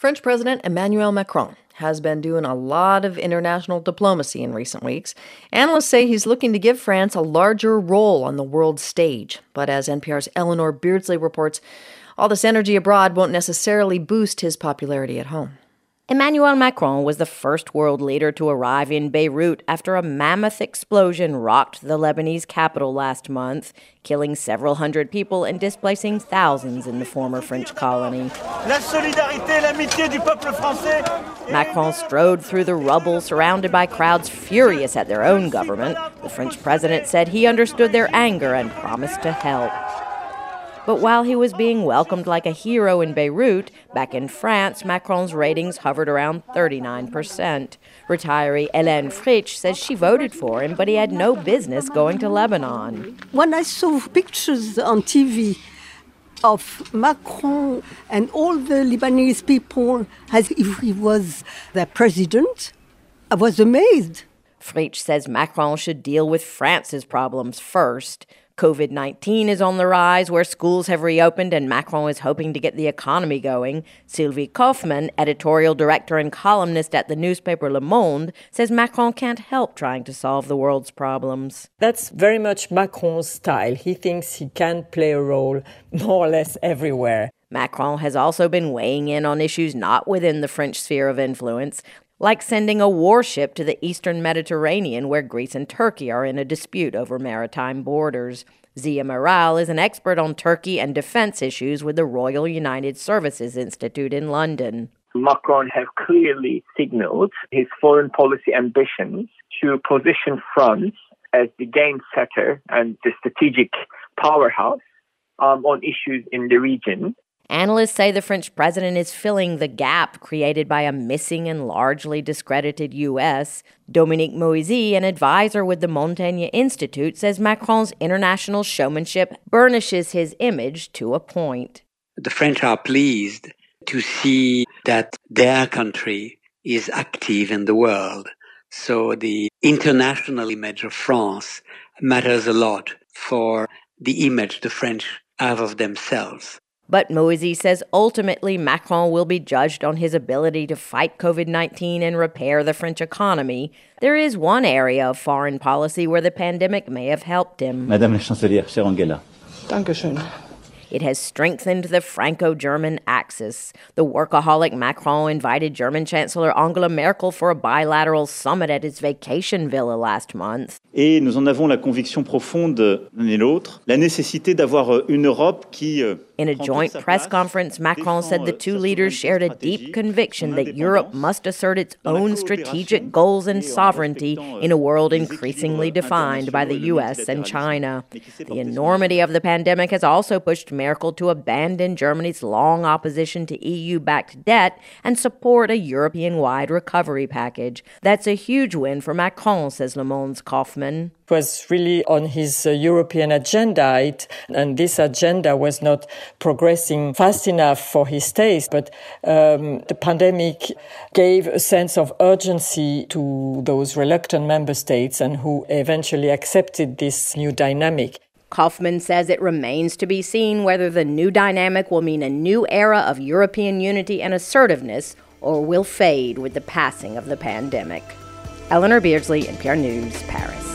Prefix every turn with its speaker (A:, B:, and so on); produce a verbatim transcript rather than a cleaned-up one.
A: French President Emmanuel Macron has been doing a lot of international diplomacy in recent weeks. Analysts say he's looking to give France a larger role on the world stage. But as N P R's Eleanor Beardsley reports, all this energy abroad won't necessarily boost his popularity at home.
B: Emmanuel Macron was the first world leader to arrive in Beirut after a mammoth explosion rocked the Lebanese capital last month, killing several hundred people and displacing thousands in the former French colony.
C: La solidarité, l'amitié du peuple français.
B: Macron strode through the rubble, surrounded by crowds furious at their own government. The French president said he understood their anger and promised to help. But while he was being welcomed like a hero in Beirut, back in France, Macron's ratings hovered around thirty-nine percent. Retiree Hélène Fritsch says she voted for him, but he had no business going to Lebanon.
D: When I saw pictures on T V of Macron and all the Lebanese people as if he was their president, I was amazed.
B: Fritsch says Macron should deal with France's problems first. covid nineteen is on the rise, where schools have reopened and Macron is hoping to get the economy going. Sylvie Kaufmann, editorial director and columnist at the newspaper Le Monde, says Macron can't help trying to solve the world's problems.
E: That's very much Macron's style. He thinks he can play a role more or less everywhere.
B: Macron has also been weighing in on issues not within the French sphere of influence, like sending a warship to the eastern Mediterranean, where Greece and Turkey are in a dispute over maritime borders. Zia Maral is an expert on Turkey and defense issues with the Royal United Services Institute in London.
F: Macron has clearly signaled his foreign policy ambitions to position France as the game setter and the strategic powerhouse um, on issues in the region.
B: Analysts say the French president is filling the gap created by a missing and largely discredited U S. Dominique Moisy, an advisor with the Montaigne Institute, says Macron's international showmanship burnishes his image to a point.
G: The French are pleased to see that their country is active in the world. So the international image of France matters a lot for the image the French have of themselves.
B: But Moisy says ultimately Macron will be judged on his ability to fight covid nineteen and repair the French economy. There is one area of foreign policy where the pandemic may have helped him.
H: Madame la Chancelière, chère Angela.
E: Dankeschön.
B: It has strengthened the Franco-German axis. The workaholic Macron invited German Chancellor Angela Merkel for a bilateral summit at his vacation villa last month.
H: Et nous en avons la conviction profonde l'un et l'autre, la nécessité d'avoir une Europe qui...
B: In a joint press conference, Macron said the two leaders shared a deep conviction that Europe must assert its own strategic goals and sovereignty in a world increasingly defined by the U S and China. The enormity of the pandemic has also pushed Merkel to abandon Germany's long opposition to E U-backed debt and support a European-wide recovery package. That's a huge win for Macron, says Le Monde's Kaufmann.
E: It was really on his uh, European agenda, it, and this agenda was not progressing fast enough for his taste. But um, the pandemic gave a sense of urgency to those reluctant member states and who eventually accepted this new dynamic.
B: Kaufmann says it remains to be seen whether the new dynamic will mean a new era of European unity and assertiveness or will fade with the passing of the pandemic. Eleanor Beardsley, N P R News, Paris.